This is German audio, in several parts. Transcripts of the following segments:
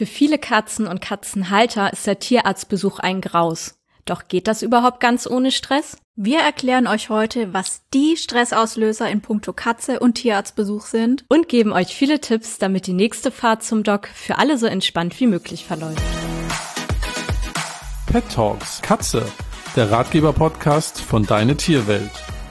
Für viele Katzen und Katzenhalter ist der Tierarztbesuch ein Graus. Doch geht das überhaupt ganz ohne Stress? Wir erklären euch heute, was die Stressauslöser in puncto Katze und Tierarztbesuch sind und geben euch viele Tipps, damit die nächste Fahrt zum Doc für alle so entspannt wie möglich verläuft. Pet Talks Katze, der Ratgeber-Podcast von Deine Tierwelt.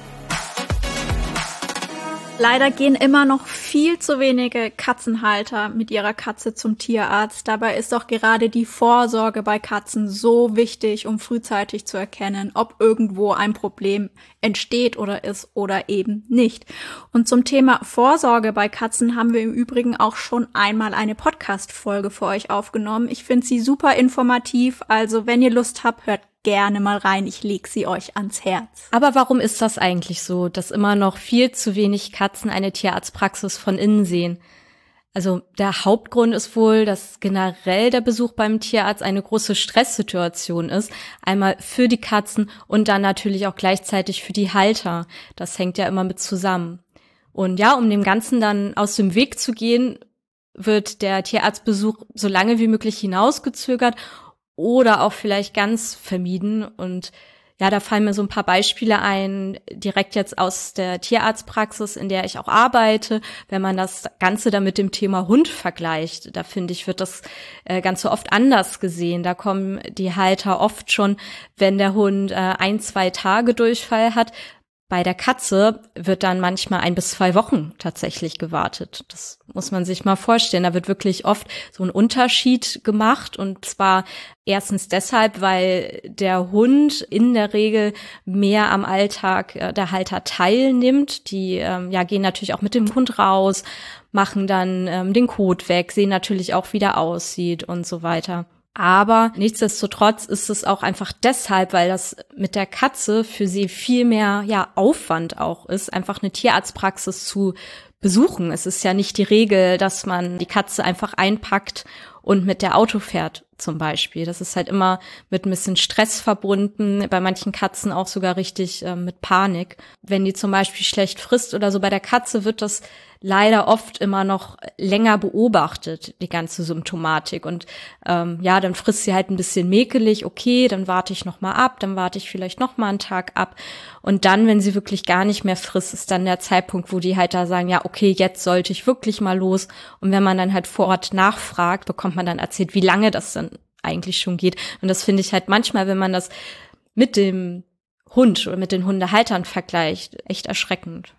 Leider gehen immer noch viel zu wenige Katzenhalter mit ihrer Katze zum Tierarzt. Dabei ist doch gerade die Vorsorge bei Katzen so wichtig, um frühzeitig zu erkennen, ob irgendwo ein Problem entsteht oder ist oder eben nicht. Und zum Thema Vorsorge bei Katzen haben wir im Übrigen auch schon einmal eine Podcast-Folge für euch aufgenommen. Ich finde sie super informativ, also wenn ihr Lust habt, hört gerne mal rein, ich leg sie euch ans Herz. Aber warum ist das eigentlich so, dass immer noch viel zu wenig Katzen eine Tierarztpraxis von innen sehen? Also der Hauptgrund ist wohl, dass generell der Besuch beim Tierarzt eine große Stresssituation ist. Einmal für die Katzen und dann natürlich auch gleichzeitig für die Halter. Das hängt ja immer mit zusammen. Und ja, um dem Ganzen dann aus dem Weg zu gehen, wird der Tierarztbesuch so lange wie möglich hinausgezögert oder auch vielleicht ganz vermieden. Und ja, da fallen mir so ein paar Beispiele ein, direkt jetzt aus der Tierarztpraxis, in der ich auch arbeite. Wenn man das Ganze dann mit dem Thema Hund vergleicht, da finde ich, wird das Ganze oft anders gesehen. Da kommen die Halter oft schon, wenn der Hund 1-2 Tage Durchfall hat. Bei der Katze wird dann manchmal 1 bis 2 Wochen tatsächlich gewartet. Das muss man sich mal vorstellen. Da wird wirklich oft so ein Unterschied gemacht, und zwar erstens deshalb, weil der Hund in der Regel mehr am Alltag der Halter teilnimmt. Die gehen natürlich auch mit dem Hund raus, machen dann den Kot weg, sehen natürlich auch, wie der aussieht und so weiter. Aber nichtsdestotrotz ist es auch einfach deshalb, weil das mit der Katze für sie viel mehr Aufwand auch ist, einfach eine Tierarztpraxis zu besuchen. Es ist ja nicht die Regel, dass man die Katze einfach einpackt und mit der Auto fährt zum Beispiel. Das ist halt immer mit ein bisschen Stress verbunden, bei manchen Katzen auch sogar richtig mit Panik. Wenn die zum Beispiel schlecht frisst oder so, bei der Katze wird das leider oft immer noch länger beobachtet, die ganze Symptomatik. Und dann frisst sie halt ein bisschen mäkelig, okay, dann warte ich noch mal ab, dann warte ich vielleicht noch mal einen Tag ab. Und dann, wenn sie wirklich gar nicht mehr frisst, ist dann der Zeitpunkt, wo die halt da sagen, ja, okay, jetzt sollte ich wirklich mal los. Und wenn man dann halt vor Ort nachfragt, bekommt man dann erzählt, wie lange das dann eigentlich schon geht. Und das finde ich halt manchmal, wenn man das mit dem Hund oder mit den Hundehaltern vergleicht, echt erschreckend.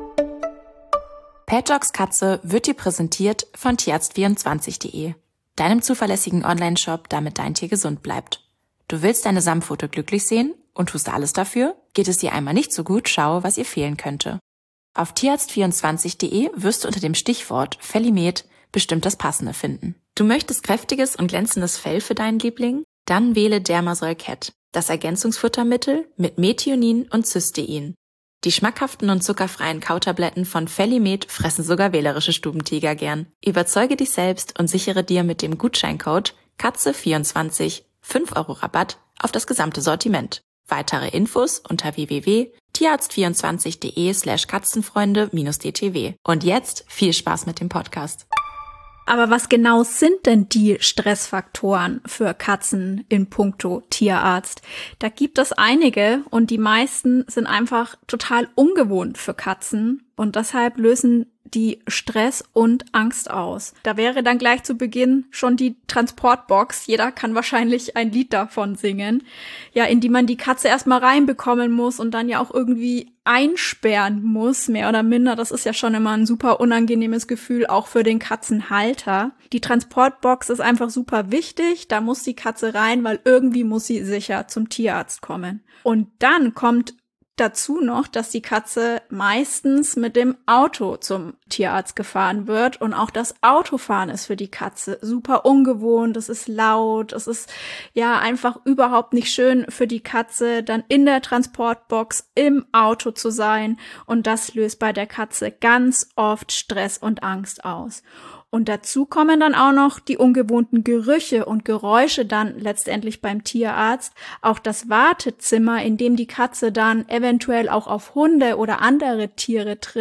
Pet Talks Katze wird dir präsentiert von tierarzt24.de, deinem zuverlässigen Online-Shop, damit dein Tier gesund bleibt. Du willst deine Samtpfote glücklich sehen und tust alles dafür? Geht es dir einmal nicht so gut, schau, was ihr fehlen könnte. Auf tierarzt24.de wirst du unter dem Stichwort Fellimet bestimmt das Passende finden. Du möchtest kräftiges und glänzendes Fell für deinen Liebling? Dann wähle Dermasoll Cat, das Ergänzungsfuttermittel mit Methionin und Cystein. Die schmackhaften und zuckerfreien Kautabletten von Fellimet fressen sogar wählerische Stubentiger gern. Überzeuge dich selbst und sichere dir mit dem Gutscheincode KATZE24 5€ Rabatt auf das gesamte Sortiment. Weitere Infos unter www.tierarzt24.de/katzenfreunde-dtw. Und jetzt viel Spaß mit dem Podcast. Aber was genau sind denn die Stressfaktoren für Katzen in puncto Tierarzt? Da gibt es einige, und die meisten sind einfach total ungewohnt für Katzen, und deshalb lösen die Stress und Angst aus. Da wäre dann gleich zu Beginn schon die Transportbox. Jeder kann wahrscheinlich ein Lied davon singen. Ja, in die man die Katze erstmal reinbekommen muss und dann ja auch irgendwie einsperren muss, mehr oder minder. Das ist ja schon immer ein super unangenehmes Gefühl, auch für den Katzenhalter. Die Transportbox ist einfach super wichtig. Da muss die Katze rein, weil irgendwie muss sie sicher zum Tierarzt kommen. Und dann kommt dazu noch, dass die Katze meistens mit dem Auto zum Tierarzt gefahren wird, und auch das Autofahren ist für die Katze super ungewohnt, es ist laut, es ist ja einfach überhaupt nicht schön für die Katze, dann in der Transportbox im Auto zu sein, und das löst bei der Katze ganz oft Stress und Angst aus. Und dazu kommen dann auch noch die ungewohnten Gerüche und Geräusche dann letztendlich beim Tierarzt. Auch das Wartezimmer, in dem die Katze dann eventuell auch auf Hunde oder andere Tiere trifft,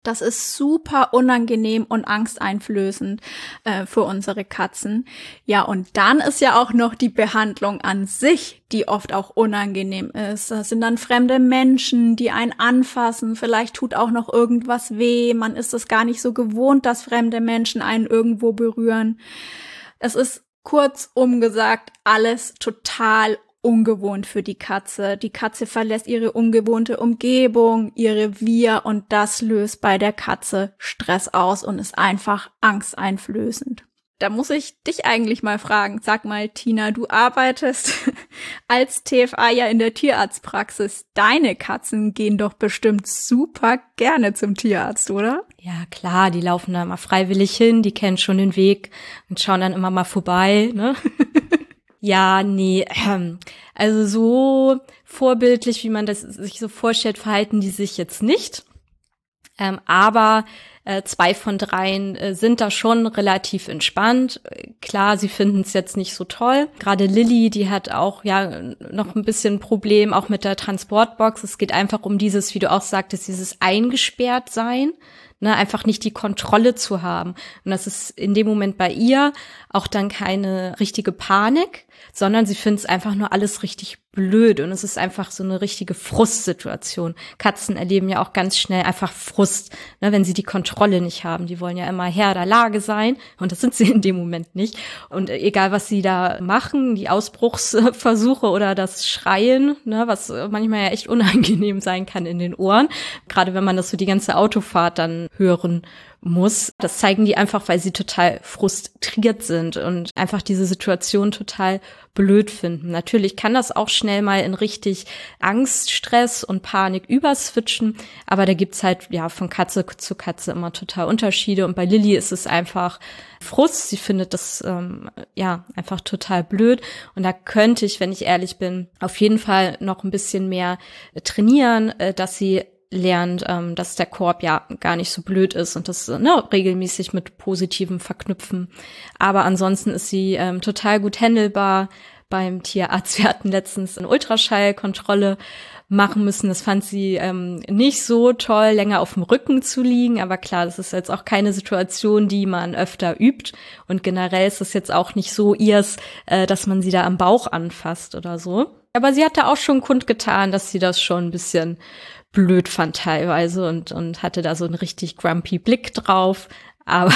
Das ist super unangenehm und angsteinflößend für unsere Katzen. Ja, und dann ist ja auch noch die Behandlung an sich, die oft auch unangenehm ist. Das sind dann fremde Menschen, die einen anfassen. Vielleicht tut auch noch irgendwas weh. Man ist es gar nicht so gewohnt, dass fremde Menschen einen irgendwo berühren. Es ist kurzum gesagt alles total ungewohnt für die Katze. Die Katze verlässt ihre ungewohnte Umgebung, ihr Revier und das löst bei der Katze Stress aus und ist einfach angsteinflößend. Da muss ich dich eigentlich mal fragen. Sag mal, Tina, du arbeitest als TFA ja in der Tierarztpraxis. Deine Katzen gehen doch bestimmt super gerne zum Tierarzt, oder? Ja, klar, die laufen da immer freiwillig hin, die kennen schon den Weg und schauen dann immer mal vorbei, ne? Ja, nee, also so vorbildlich, wie man das sich so vorstellt, verhalten die sich jetzt nicht. Aber 2 von 3 sind da schon relativ entspannt. Klar, sie finden es jetzt nicht so toll. Gerade Lilly, die hat auch ja noch ein bisschen ein Problem, auch mit der Transportbox. Es geht einfach um dieses, wie du auch sagtest, dieses Eingesperrtsein. Ne, einfach nicht die Kontrolle zu haben. Und das ist in dem Moment bei ihr auch dann keine richtige Panik, sondern sie findet es einfach nur alles richtig blöd und es ist einfach so eine richtige Frustsituation. Katzen erleben ja auch ganz schnell einfach Frust, ne, wenn sie die Kontrolle nicht haben. Die wollen ja immer Herr der Lage sein und das sind sie in dem Moment nicht. Und egal, was sie da machen, die Ausbruchsversuche oder das Schreien, ne, was manchmal ja echt unangenehm sein kann in den Ohren, gerade wenn man das so die ganze Autofahrt dann hören muss. Das zeigen die einfach, weil sie total frustriert sind und einfach diese Situation total blöd finden. Natürlich kann das auch schnell mal in richtig Angst, Stress und Panik überswitchen, aber da gibt's halt ja von Katze zu Katze immer total Unterschiede und bei Lilly ist es einfach Frust. Sie findet das ja einfach total blöd und da könnte ich, wenn ich ehrlich bin, auf jeden Fall noch ein bisschen mehr trainieren, dass sie lernt, dass der Korb ja gar nicht so blöd ist und das regelmäßig mit Positivem verknüpfen. Aber ansonsten ist sie total gut handelbar beim Tierarzt. Wir hatten letztens eine Ultraschallkontrolle machen müssen. Das fand sie nicht so toll, länger auf dem Rücken zu liegen. Aber klar, das ist jetzt auch keine Situation, die man öfter übt. Und generell ist es jetzt auch nicht so ihrs, dass man sie da am Bauch anfasst oder so. Aber sie hat da auch schon kundgetan, dass sie das schon ein bisschen blöd fand teilweise und hatte da so einen richtig grumpy Blick drauf. Aber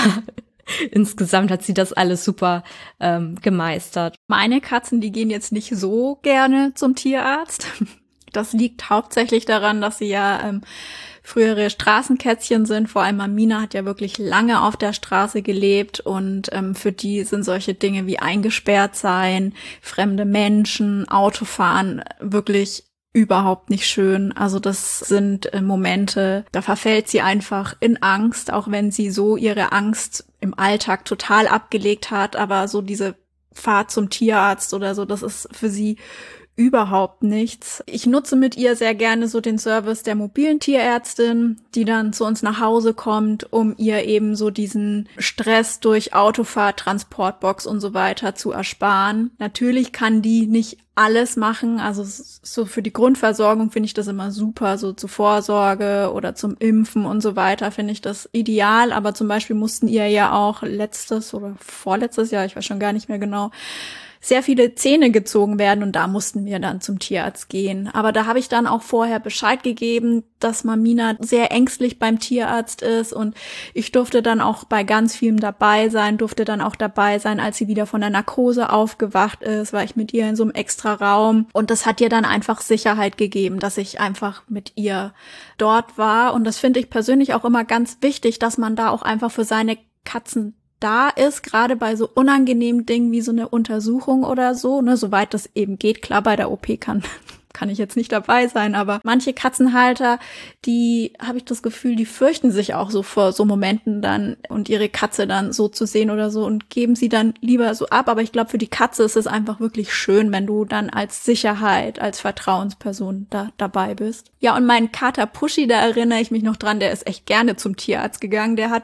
insgesamt hat sie das alles super gemeistert. Meine Katzen, die gehen jetzt nicht so gerne zum Tierarzt. Das liegt hauptsächlich daran, dass sie ja frühere Straßenkätzchen sind. Vor allem Amina hat ja wirklich lange auf der Straße gelebt und für die sind solche Dinge wie eingesperrt sein, fremde Menschen, Autofahren wirklich überhaupt nicht schön. Also das sind Momente, da verfällt sie einfach in Angst, auch wenn sie so ihre Angst im Alltag total abgelegt hat. Aber so diese Fahrt zum Tierarzt oder so, das ist für sie überhaupt nichts. Ich nutze mit ihr sehr gerne so den Service der mobilen Tierärztin, die dann zu uns nach Hause kommt, um ihr eben so diesen Stress durch Autofahrt, Transportbox und so weiter zu ersparen. Natürlich kann die nicht alles machen, also so für die Grundversorgung finde ich das immer super, so zur Vorsorge oder zum Impfen und so weiter finde ich das ideal, aber zum Beispiel mussten ihr ja auch letztes oder vorletztes Jahr, ich weiß schon gar nicht mehr genau, sehr viele Zähne gezogen werden und da mussten wir dann zum Tierarzt gehen. Aber da habe ich dann auch vorher Bescheid gegeben, dass Mamina sehr ängstlich beim Tierarzt ist und ich durfte dann auch bei ganz vielem dabei sein, als sie wieder von der Narkose aufgewacht ist, war ich mit ihr in so einem extra Raum und das hat ihr dann einfach Sicherheit gegeben, dass ich einfach mit ihr dort war und das finde ich persönlich auch immer ganz wichtig, dass man da auch einfach für seine Katzen da ist, gerade bei so unangenehmen Dingen wie so eine Untersuchung oder so, ne, soweit das eben geht. Klar, bei der OP kann ich jetzt nicht dabei sein, aber manche Katzenhalter, die, habe ich das Gefühl, die fürchten sich auch so vor so Momenten dann und ihre Katze dann so zu sehen oder so und geben sie dann lieber so ab. Aber ich glaube, für die Katze ist es einfach wirklich schön, wenn du dann als Sicherheit, als Vertrauensperson da dabei bist. Ja, und mein Kater Pushy, da erinnere ich mich noch dran, der ist echt gerne zum Tierarzt gegangen. Der hat da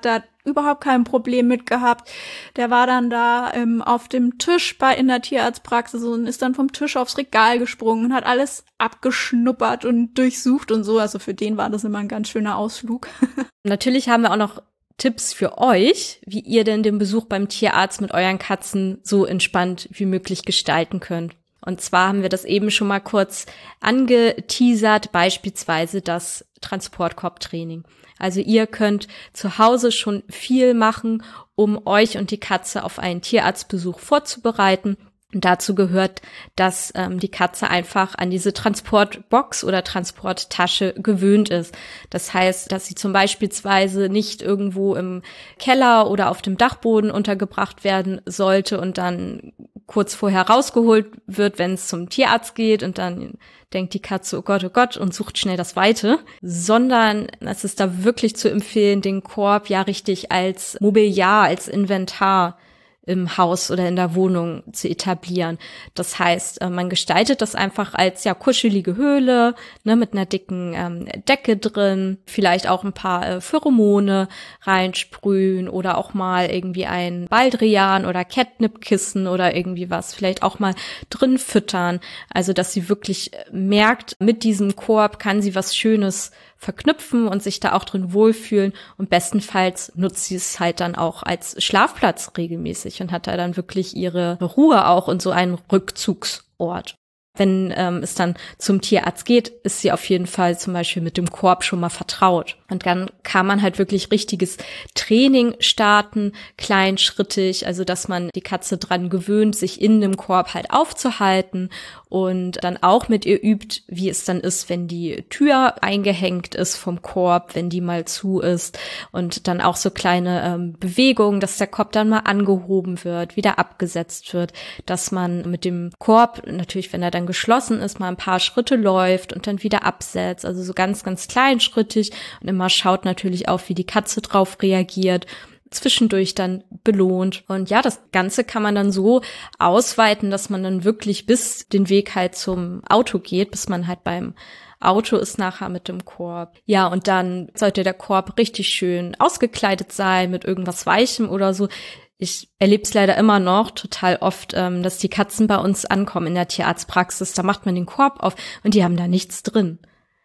überhaupt kein Problem mit gehabt. Der war dann da auf dem Tisch in der Tierarztpraxis und ist dann vom Tisch aufs Regal gesprungen und hat alles abgeschnuppert und durchsucht und so. Also für den war das immer ein ganz schöner Ausflug. Natürlich haben wir auch noch Tipps für euch, wie ihr denn den Besuch beim Tierarzt mit euren Katzen so entspannt wie möglich gestalten könnt. Und zwar haben wir das eben schon mal kurz angeteasert, beispielsweise das Transportkorbtraining. Also ihr könnt zu Hause schon viel machen, um euch und die Katze auf einen Tierarztbesuch vorzubereiten. Und dazu gehört, dass die Katze einfach an diese Transportbox oder Transporttasche gewöhnt ist. Das heißt, dass sie zum Beispiel nicht irgendwo im Keller oder auf dem Dachboden untergebracht werden sollte und dann kurz vorher rausgeholt wird, wenn es zum Tierarzt geht und dann denkt die Katze, oh Gott, und sucht schnell das Weite, sondern es ist da wirklich zu empfehlen, den Korb ja richtig als Mobiliar, als Inventar im Haus oder in der Wohnung zu etablieren. Das heißt, man gestaltet das einfach als kuschelige Höhle, ne, mit einer dicken Decke drin, vielleicht auch ein paar Pheromone reinsprühen oder auch mal irgendwie ein Baldrian oder Catnip-Kissen oder irgendwie was, vielleicht auch mal drin füttern. Also, dass sie wirklich merkt, mit diesem Korb kann sie was Schönes verknüpfen und sich da auch drin wohlfühlen und bestenfalls nutzt sie es halt dann auch als Schlafplatz regelmäßig und hat da dann wirklich ihre Ruhe auch und so einen Rückzugsort. Wenn es dann zum Tierarzt geht, ist sie auf jeden Fall zum Beispiel mit dem Korb schon mal vertraut. Und dann kann man halt wirklich richtiges Training starten, kleinschrittig, also dass man die Katze dran gewöhnt, sich in dem Korb halt aufzuhalten und dann auch mit ihr übt, wie es dann ist, wenn die Tür eingehängt ist vom Korb, wenn die mal zu ist und dann auch so kleine Bewegungen, dass der Korb dann mal angehoben wird, wieder abgesetzt wird, dass man mit dem Korb, natürlich wenn er dann geschlossen ist, mal ein paar Schritte läuft und dann wieder absetzt, also so ganz, ganz kleinschrittig und immer schaut natürlich auch, wie die Katze drauf reagiert, zwischendurch dann belohnt. Und ja, das Ganze kann man dann so ausweiten, dass man dann wirklich bis den Weg halt zum Auto geht, bis man halt beim Auto ist nachher mit dem Korb. Ja, und dann sollte der Korb richtig schön ausgekleidet sein mit irgendwas Weichem oder so. Ich erlebe es leider immer noch total oft, dass die Katzen bei uns ankommen in der Tierarztpraxis. Da macht man den Korb auf und die haben da nichts drin.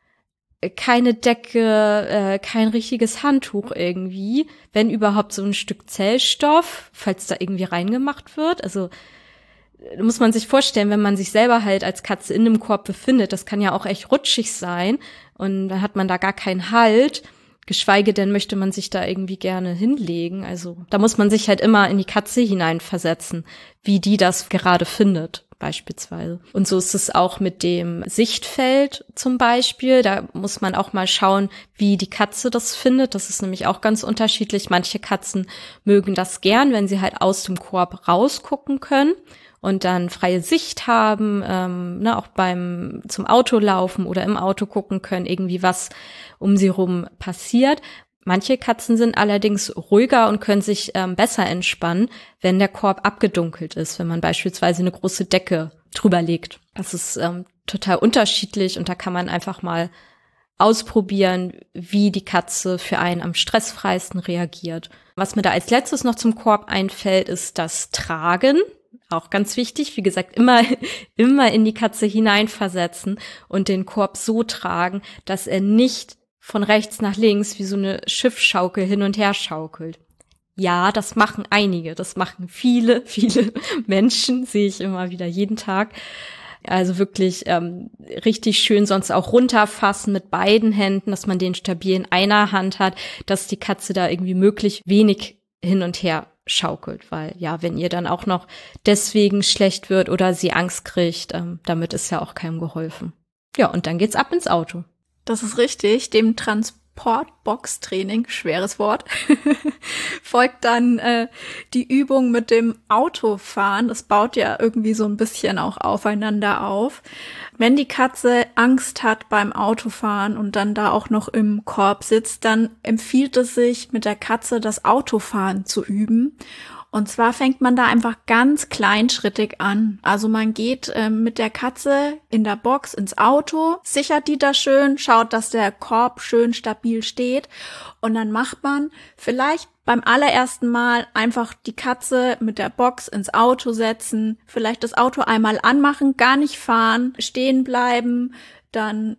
Keine Decke, kein richtiges Handtuch irgendwie, wenn überhaupt so ein Stück Zellstoff, falls da irgendwie reingemacht wird. Also muss man sich vorstellen, wenn man sich selber halt als Katze in einem Korb befindet, das kann ja auch echt rutschig sein und dann hat man da gar keinen Halt, geschweige denn möchte man sich da irgendwie gerne hinlegen. Also da muss man sich halt immer in die Katze hineinversetzen, wie die das gerade findet. Beispielsweise. Und so ist es auch mit dem Sichtfeld zum Beispiel. Da muss man auch mal schauen, wie die Katze das findet. Das ist nämlich auch ganz unterschiedlich. Manche Katzen mögen das gern, wenn sie halt aus dem Korb rausgucken können und dann freie Sicht haben, auch zum Auto laufen oder im Auto gucken können, irgendwie was um sie rum passiert. Manche Katzen sind allerdings ruhiger und können sich besser entspannen, wenn der Korb abgedunkelt ist, wenn man beispielsweise eine große Decke drüber legt. Das ist total unterschiedlich und da kann man einfach mal ausprobieren, wie die Katze für einen am stressfreisten reagiert. Was mir da als letztes noch zum Korb einfällt, ist das Tragen. Auch ganz wichtig, wie gesagt, immer in die Katze hineinversetzen und den Korb so tragen, dass er nicht von rechts nach links wie so eine Schiffschaukel hin und her schaukelt. Ja, das machen einige, das machen viele, viele Menschen, sehe ich immer wieder jeden Tag. Also wirklich richtig schön sonst auch runterfassen mit beiden Händen, dass man den stabil in einer Hand hat, dass die Katze da irgendwie möglichst wenig hin und her schaukelt, weil ja, wenn ihr dann auch noch deswegen schlecht wird oder sie Angst kriegt, damit ist ja auch keinem geholfen. Ja, und dann geht's ab ins Auto. Das ist richtig, dem Transportbox-Training, schweres Wort, folgt dann die Übung mit dem Autofahren. Das baut ja irgendwie so ein bisschen auch aufeinander auf. Wenn die Katze Angst hat beim Autofahren und dann da auch noch im Korb sitzt, dann empfiehlt es sich, mit der Katze das Autofahren zu üben. Und zwar fängt man da einfach ganz kleinschrittig an. Also man geht mit der Katze in der Box ins Auto, sichert die da schön, schaut, dass der Korb schön stabil steht und dann macht man vielleicht beim allerersten Mal einfach die Katze mit der Box ins Auto setzen, vielleicht das Auto einmal anmachen, gar nicht fahren, stehen bleiben, dann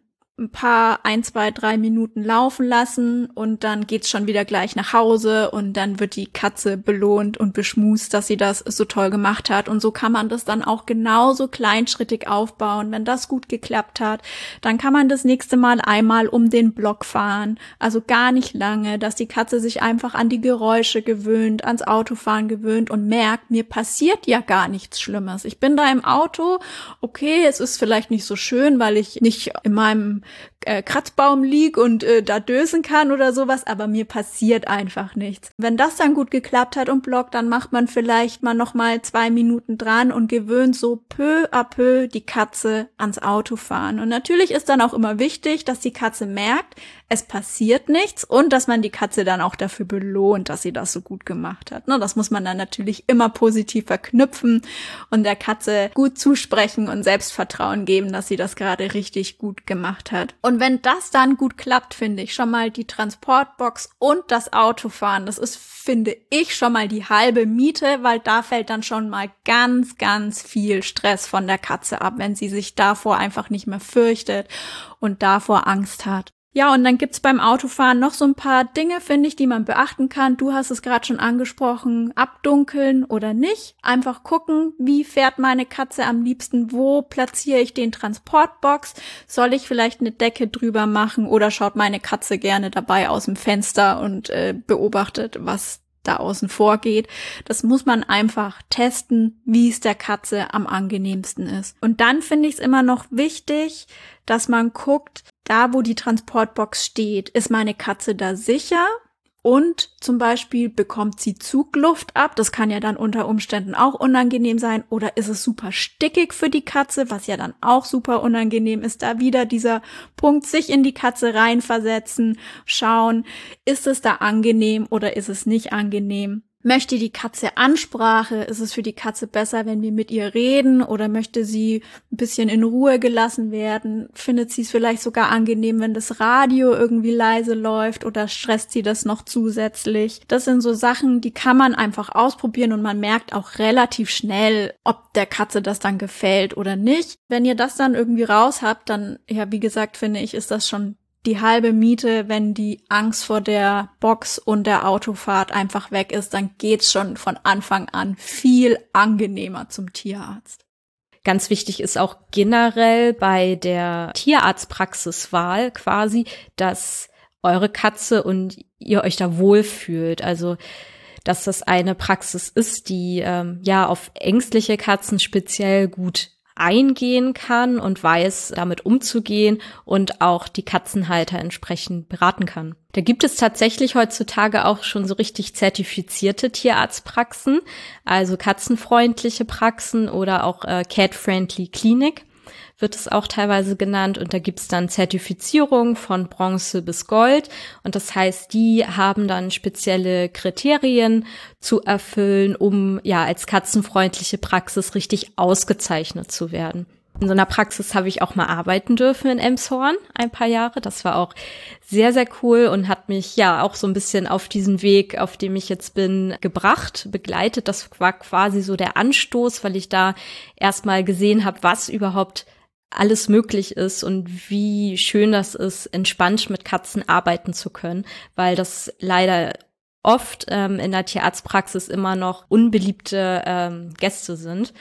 ein, 2, 3 Minuten laufen lassen und dann geht's schon wieder gleich nach Hause und dann wird die Katze belohnt und beschmust, dass sie das so toll gemacht hat. Und so kann man das dann auch genauso kleinschrittig aufbauen. Wenn das gut geklappt hat, dann kann man das nächste Mal einmal um den Block fahren, also gar nicht lange, dass die Katze sich einfach an die Geräusche gewöhnt, ans Autofahren gewöhnt und merkt, mir passiert ja gar nichts Schlimmes. Ich bin da im Auto, okay, es ist vielleicht nicht so schön, weil ich nicht in meinem Kratzbaum lieg und da dösen kann oder sowas, aber mir passiert einfach nichts. Wenn das dann gut geklappt hat und blockt, dann macht man vielleicht mal noch mal 2 Minuten dran und gewöhnt so peu à peu die Katze ans Autofahren. Und natürlich ist dann auch immer wichtig, dass die Katze merkt, es passiert nichts und dass man die Katze dann auch dafür belohnt, dass sie das so gut gemacht hat. Das muss man dann natürlich immer positiv verknüpfen und der Katze gut zusprechen und Selbstvertrauen geben, dass sie das gerade richtig gut gemacht hat. Und wenn das dann gut klappt, finde ich schon mal die Transportbox und das Autofahren. Das ist, finde ich, schon mal die halbe Miete, weil da fällt dann schon mal ganz, ganz viel Stress von der Katze ab, wenn sie sich davor einfach nicht mehr fürchtet und davor Angst hat. Ja, und dann gibt's beim Autofahren noch so ein paar Dinge, finde ich, die man beachten kann. Du hast es gerade schon angesprochen, abdunkeln oder nicht. Einfach gucken, wie fährt meine Katze am liebsten, wo platziere ich den Transportbox? Soll ich vielleicht eine Decke drüber machen oder schaut meine Katze gerne dabei aus dem Fenster und beobachtet, was da außen vorgeht. Das muss man einfach testen, wie es der Katze am angenehmsten ist. Und dann finde ich es immer noch wichtig, dass man guckt, da wo die Transportbox steht, ist meine Katze da sicher? Und zum Beispiel bekommt sie Zugluft ab, das kann ja dann unter Umständen auch unangenehm sein, oder ist es super stickig für die Katze, was ja dann auch super unangenehm ist. Da wieder dieser Punkt, sich in die Katze reinversetzen, schauen, ist es da angenehm oder ist es nicht angenehm? Möchte die Katze Ansprache? Ist es für die Katze besser, wenn wir mit ihr reden? Oder möchte sie ein bisschen in Ruhe gelassen werden? Findet sie es vielleicht sogar angenehm, wenn das Radio irgendwie leise läuft? Oder stresst sie das noch zusätzlich? Das sind so Sachen, die kann man einfach ausprobieren und man merkt auch relativ schnell, ob der Katze das dann gefällt oder nicht. Wenn ihr das dann irgendwie raus habt, dann, ja, wie gesagt, finde ich, ist das schon die halbe Miete, wenn die Angst vor der Box und der Autofahrt einfach weg ist, dann geht's schon von Anfang an viel angenehmer zum Tierarzt. Ganz wichtig ist auch generell bei der Tierarztpraxiswahl quasi, dass eure Katze und ihr euch da wohlfühlt. Also, dass das eine Praxis ist, die auf ängstliche Katzen speziell gut eingehen kann und weiß, damit umzugehen und auch die Katzenhalter entsprechend beraten kann. Da gibt es tatsächlich heutzutage auch schon so richtig zertifizierte Tierarztpraxen, also katzenfreundliche Praxen oder auch Cat-Friendly Clinic wird es auch teilweise genannt, und da gibt's dann Zertifizierung von Bronze bis Gold, und das heißt, die haben dann spezielle Kriterien zu erfüllen, um ja als katzenfreundliche Praxis richtig ausgezeichnet zu werden. In so einer Praxis habe ich auch mal arbeiten dürfen in Elmshorn ein paar Jahre. Das war auch sehr, sehr cool und hat mich ja auch so ein bisschen auf diesen Weg, auf dem ich jetzt bin, begleitet. Das war quasi so der Anstoß, weil ich da erstmal gesehen habe, was überhaupt alles möglich ist und wie schön das ist, entspannt mit Katzen arbeiten zu können, weil das leider oft in der Tierarztpraxis immer noch unbeliebte Gäste sind,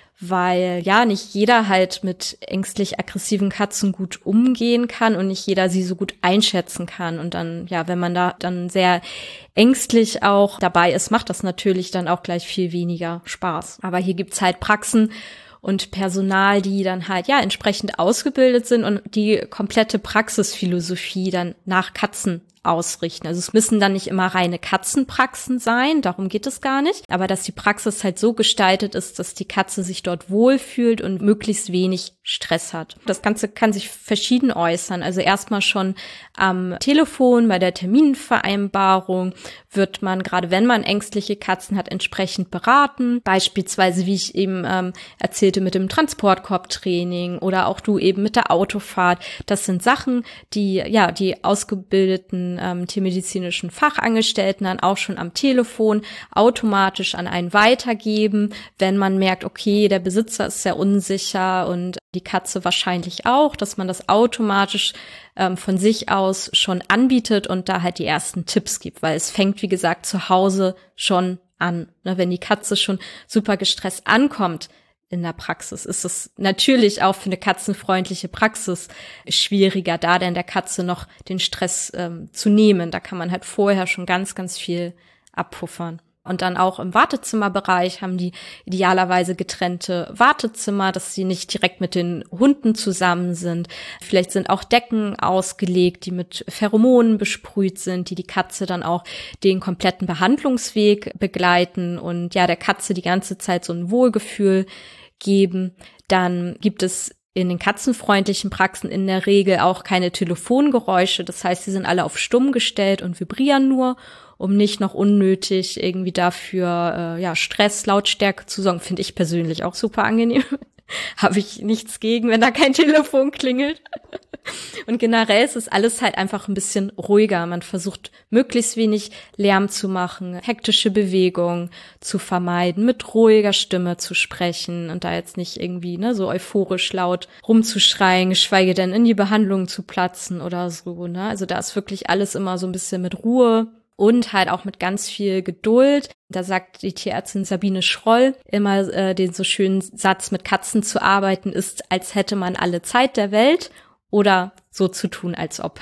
weil ja nicht jeder halt mit ängstlich aggressiven Katzen gut umgehen kann und nicht jeder sie so gut einschätzen kann. Und dann, ja, wenn man da dann sehr ängstlich auch dabei ist, macht das natürlich dann auch gleich viel weniger Spaß. Aber hier gibt's halt Praxen und Personal, die dann halt ja entsprechend ausgebildet sind und die komplette Praxisphilosophie dann nach Katzen ausrichten. Also es müssen dann nicht immer reine Katzenpraxen sein, darum geht es gar nicht, aber dass die Praxis halt so gestaltet ist, dass die Katze sich dort wohlfühlt und möglichst wenig Stress hat. Das Ganze kann sich verschieden äußern. Also erstmal schon am Telefon bei der Terminvereinbarung wird man, gerade wenn man ängstliche Katzen hat, entsprechend beraten. Beispielsweise, wie ich eben erzählte, mit dem Transportkorbtraining oder auch du eben mit der Autofahrt. Das sind Sachen, die ausgebildeten tiermedizinischen Fachangestellten dann auch schon am Telefon automatisch an einen weitergeben, wenn man merkt, okay, der Besitzer ist sehr unsicher und die Katze wahrscheinlich auch, dass man das automatisch von sich aus schon anbietet und da halt die ersten Tipps gibt, weil es fängt, wie gesagt, zu Hause schon an. Ne, wenn die Katze schon super gestresst ankommt in der Praxis, ist es natürlich auch für eine katzenfreundliche Praxis schwieriger, da denn der Katze noch den Stress zu nehmen. Da kann man halt vorher schon ganz, ganz viel abpuffern. Und dann auch im Wartezimmerbereich haben die idealerweise getrennte Wartezimmer, dass sie nicht direkt mit den Hunden zusammen sind. Vielleicht sind auch Decken ausgelegt, die mit Pheromonen besprüht sind, die Katze dann auch den kompletten Behandlungsweg begleiten und ja, der Katze die ganze Zeit so ein Wohlgefühl geben. Dann gibt es in den katzenfreundlichen Praxen in der Regel auch keine Telefongeräusche. Das heißt, sie sind alle auf stumm gestellt und vibrieren nur, um nicht noch unnötig irgendwie dafür Stress, Lautstärke zu sorgen. Finde ich persönlich auch super angenehm. Habe ich nichts gegen, wenn da kein Telefon klingelt. Und generell ist es alles halt einfach ein bisschen ruhiger. Man versucht möglichst wenig Lärm zu machen, hektische Bewegung zu vermeiden, mit ruhiger Stimme zu sprechen und da jetzt nicht irgendwie so euphorisch laut rumzuschreien, geschweige denn in die Behandlung zu platzen oder so. Ne? Also da ist wirklich alles immer so ein bisschen mit Ruhe. Und halt auch mit ganz viel Geduld. Da sagt die Tierärztin Sabine Schroll immer den so schönen Satz, mit Katzen zu arbeiten ist, als hätte man alle Zeit der Welt oder so zu tun, als ob.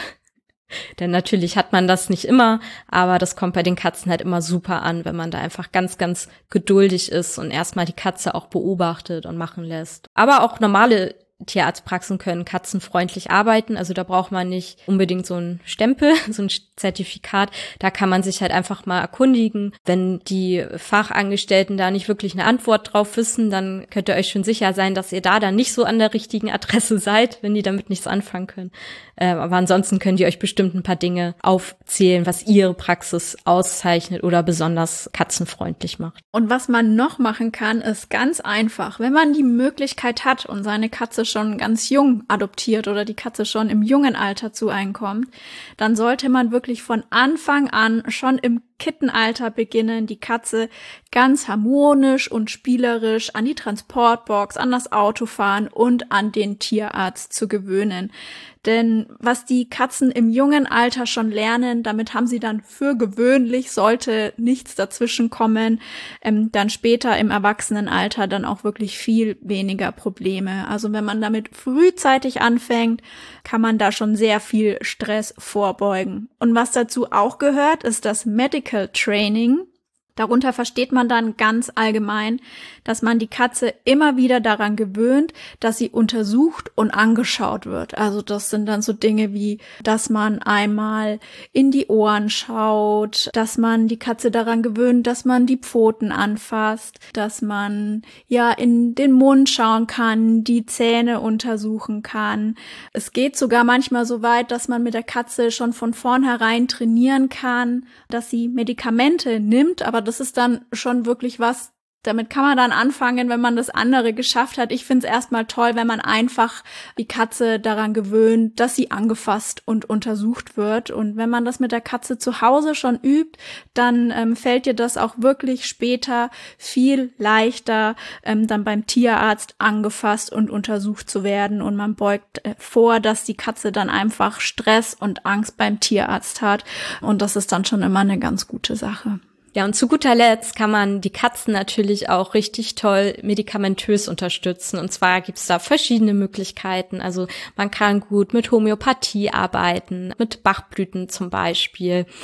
Denn natürlich hat man das nicht immer, aber das kommt bei den Katzen halt immer super an, wenn man da einfach ganz, ganz geduldig ist und erstmal die Katze auch beobachtet und machen lässt. Aber auch normale Tierarztpraxen können katzenfreundlich arbeiten, also da braucht man nicht unbedingt so einen Stempel, so ein Zertifikat, da kann man sich halt einfach mal erkundigen. Wenn die Fachangestellten da nicht wirklich eine Antwort drauf wissen, dann könnt ihr euch schon sicher sein, dass ihr da dann nicht so an der richtigen Adresse seid, wenn die damit nichts anfangen können. Aber ansonsten könnt ihr euch bestimmt ein paar Dinge aufzählen, was ihre Praxis auszeichnet oder besonders katzenfreundlich macht. Und was man noch machen kann, ist ganz einfach, wenn man die Möglichkeit hat und seine Katze schon ganz jung adoptiert oder die Katze schon im jungen Alter zu einem kommt, dann sollte man wirklich von Anfang an schon im Kittenalter beginnen, die Katze ganz harmonisch und spielerisch an die Transportbox, an das Autofahren und an den Tierarzt zu gewöhnen. Denn was die Katzen im jungen Alter schon lernen, damit haben sie dann für gewöhnlich, sollte nichts dazwischen kommen, dann später im Erwachsenenalter dann auch wirklich viel weniger Probleme. Also wenn man damit frühzeitig anfängt, kann man da schon sehr viel Stress vorbeugen. Und was dazu auch gehört, ist das Medical Training. Darunter versteht man dann ganz allgemein, dass man die Katze immer wieder daran gewöhnt, dass sie untersucht und angeschaut wird. Also das sind dann so Dinge wie, dass man einmal in die Ohren schaut, dass man die Katze daran gewöhnt, dass man die Pfoten anfasst, dass man in den Mund schauen kann, die Zähne untersuchen kann. Es geht sogar manchmal so weit, dass man mit der Katze schon von vornherein trainieren kann, dass sie Medikamente nimmt, aber das ist dann schon wirklich was, damit kann man dann anfangen, wenn man das andere geschafft hat. Ich finde es erstmal toll, wenn man einfach die Katze daran gewöhnt, dass sie angefasst und untersucht wird. Und wenn man das mit der Katze zu Hause schon übt, dann fällt dir das auch wirklich später viel leichter, dann beim Tierarzt angefasst und untersucht zu werden. Und man beugt vor, dass die Katze dann einfach Stress und Angst beim Tierarzt hat. Und das ist dann schon immer eine ganz gute Sache. Ja, und zu guter Letzt kann man die Katzen natürlich auch richtig toll medikamentös unterstützen. Und zwar gibt's da verschiedene Möglichkeiten. Also man kann gut mit Homöopathie arbeiten, mit Bachblüten zum Beispiel.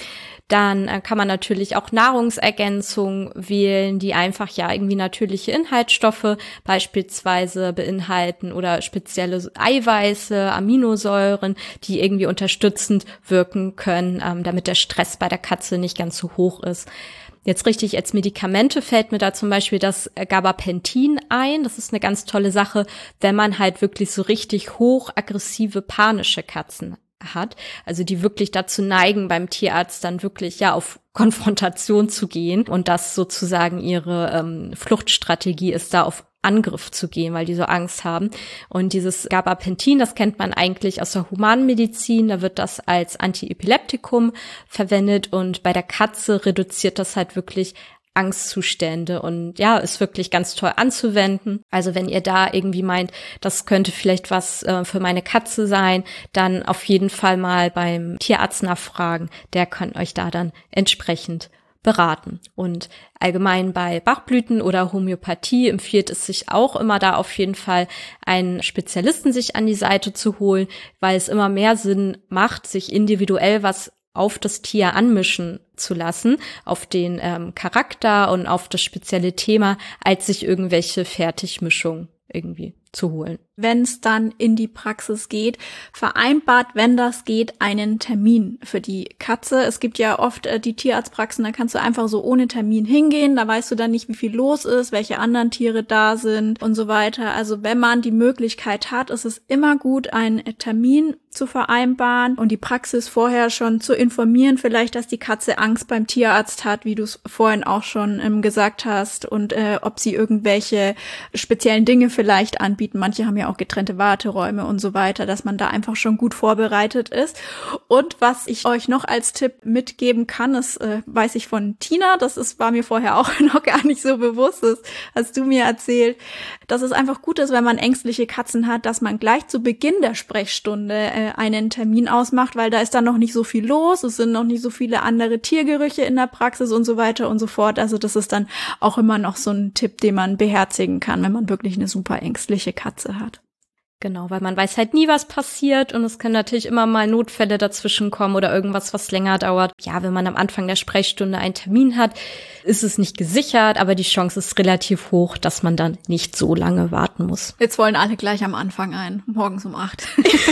Dann kann man natürlich auch Nahrungsergänzungen wählen, die einfach ja irgendwie natürliche Inhaltsstoffe beispielsweise beinhalten oder spezielle Eiweiße, Aminosäuren, die irgendwie unterstützend wirken können, damit der Stress bei der Katze nicht ganz so hoch ist. Jetzt richtig als Medikamente fällt mir da zum Beispiel das Gabapentin ein. Das ist eine ganz tolle Sache, wenn man halt wirklich so richtig hochaggressive, panische Katzen hat. Also die wirklich dazu neigen, beim Tierarzt dann wirklich ja auf Konfrontation zu gehen und das sozusagen ihre Fluchtstrategie ist, da auf Angriff zu gehen, weil die so Angst haben. Und dieses Gabapentin, das kennt man eigentlich aus der Humanmedizin, da wird das als Antiepileptikum verwendet und bei der Katze reduziert das halt wirklich Angstzustände und ja, ist wirklich ganz toll anzuwenden. Also wenn ihr da irgendwie meint, das könnte vielleicht was für meine Katze sein, dann auf jeden Fall mal beim Tierarzt nachfragen. Der kann euch da dann entsprechend beraten. Und allgemein bei Bachblüten oder Homöopathie empfiehlt es sich auch immer da auf jeden Fall einen Spezialisten sich an die Seite zu holen, weil es immer mehr Sinn macht, sich individuell was auf das Tier anmischen zu lassen, auf den Charakter und auf das spezielle Thema, als sich irgendwelche Fertigmischungen irgendwie zu holen. Wenn es dann in die Praxis geht, vereinbart, wenn das geht, einen Termin für die Katze. Es gibt ja oft die Tierarztpraxen, da kannst du einfach so ohne Termin hingehen, da weißt du dann nicht, wie viel los ist, welche anderen Tiere da sind und so weiter. Also wenn man die Möglichkeit hat, ist es immer gut, einen Termin zu vereinbaren und die Praxis vorher schon zu informieren, vielleicht, dass die Katze Angst beim Tierarzt hat, wie du es vorhin auch schon gesagt hast, und ob sie irgendwelche speziellen Dinge vielleicht anbieten. Manche haben ja auch getrennte Warteräume und so weiter, dass man da einfach schon gut vorbereitet ist. Und was ich euch noch als Tipp mitgeben kann, das weiß ich von Tina, war mir vorher auch noch gar nicht so bewusst, das hast du mir erzählt, dass es einfach gut ist, wenn man ängstliche Katzen hat, dass man gleich zu Beginn der Sprechstunde einen Termin ausmacht, weil da ist dann noch nicht so viel los, es sind noch nicht so viele andere Tiergerüche in der Praxis und so weiter und so fort. Also das ist dann auch immer noch so ein Tipp, den man beherzigen kann, wenn man wirklich eine super ängstliche Katze hat. Genau, weil man weiß halt nie, was passiert und es können natürlich immer mal Notfälle dazwischen kommen oder irgendwas, was länger dauert. Ja, wenn man am Anfang der Sprechstunde einen Termin hat, ist es nicht gesichert, aber die Chance ist relativ hoch, dass man dann nicht so lange warten muss. Jetzt wollen alle gleich am Anfang ein, morgens um 8.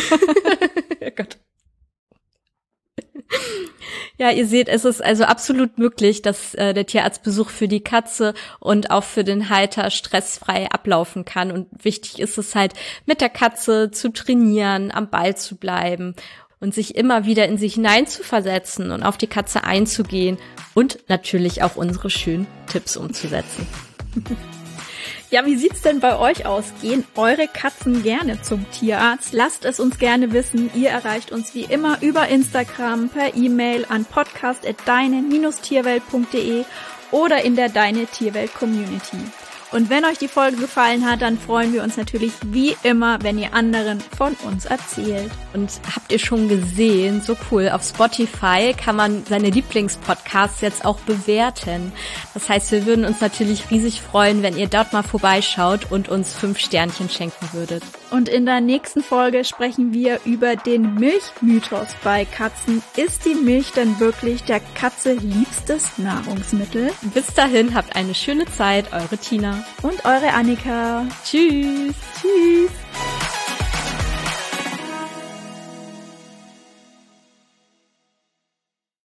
Oh Gott. Ja, ihr seht, es ist also absolut möglich, dass der Tierarztbesuch für die Katze und auch für den Halter stressfrei ablaufen kann. Und wichtig ist es halt, mit der Katze zu trainieren, am Ball zu bleiben und sich immer wieder in sie hineinzuversetzen und auf die Katze einzugehen und natürlich auch unsere schönen Tipps umzusetzen. Ja, wie sieht's denn bei euch aus? Gehen eure Katzen gerne zum Tierarzt? Lasst es uns gerne wissen. Ihr erreicht uns wie immer über Instagram, per E-Mail an podcast@deine-tierwelt.de oder in der Deine Tierwelt Community. Und wenn euch die Folge gefallen hat, dann freuen wir uns natürlich wie immer, wenn ihr anderen von uns erzählt. Und habt ihr schon gesehen, so cool, auf Spotify kann man seine Lieblingspodcasts jetzt auch bewerten. Das heißt, wir würden uns natürlich riesig freuen, wenn ihr dort mal vorbeischaut und uns 5 Sternchen schenken würdet. Und in der nächsten Folge sprechen wir über den Milchmythos bei Katzen. Ist die Milch denn wirklich der Katze liebstes Nahrungsmittel? Bis dahin, habt eine schöne Zeit, eure Tina und eure Annika. Tschüss. Tschüss.